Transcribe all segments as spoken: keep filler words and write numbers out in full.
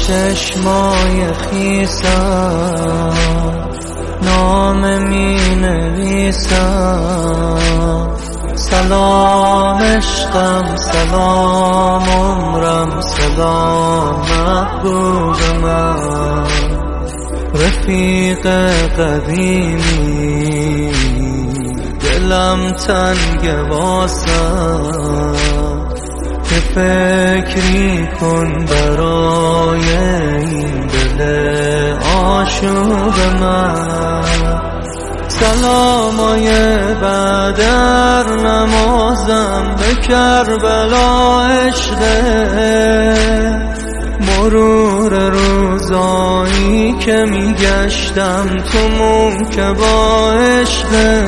چشمای خیسم نام می نویسم. سلام عشقم، سلام عمرم، سلام محبوب من، رفیق قدیمی دلم تنگ واسم. که فکری کن برای این دل آشوب من. سلامای بدر نمازم به کربلا عشقه، مرور روزایی که میگشتم تو موکبا عشقه.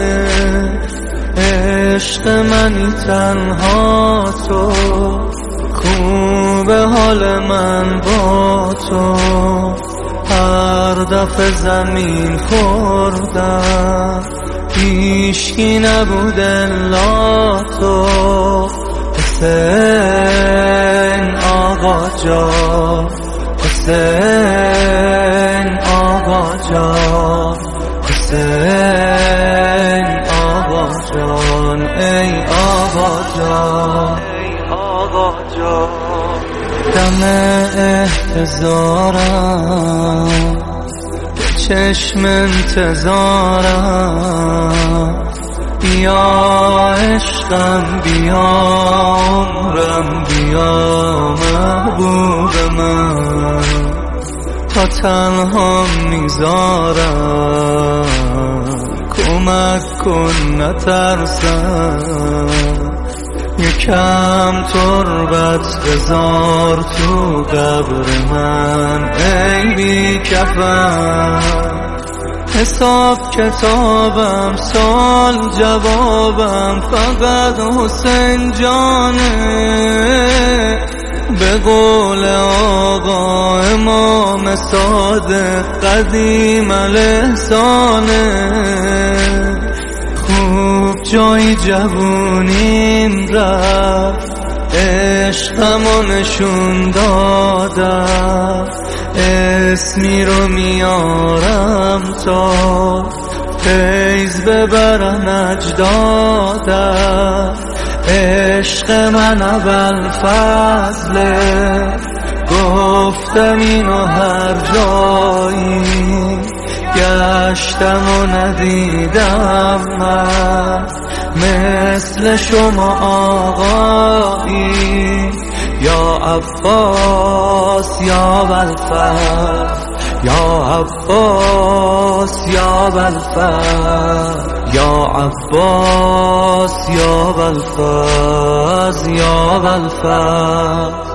عشق منی تنها تو، خوب حال من با تو. هر دفعه زمین خوردم هیچکی نبود الا تو. حسین آقا جان، حسین آقا جان، حسین آقا جان، ای آقا جان، ای آقا جان. دم احتضارم به چشم انتظارم. بیا عشقم، بیا عمرم، بیا محبوب من. تا تنها میذارم کمک کن نترسم. یکم تربت بذار تو قبر من ای بی کفن. حساب کتابم سال جوابم فقط حسین جانه. به قول آقا امام صادق قدیم الاحسانه. خوب جای جوونیم رفت، عشقمو نشون دادم. اسمی رو میارم تا فیض ببرن اجدادم. عشق من اول فضله، گفتم اینو هر جایی. گشتم و ندیدم من مثل شما آقایی. یا عباس یا بلفر، یا عباس یا بلفر، یا عباس یا بلفر، یا بلفر.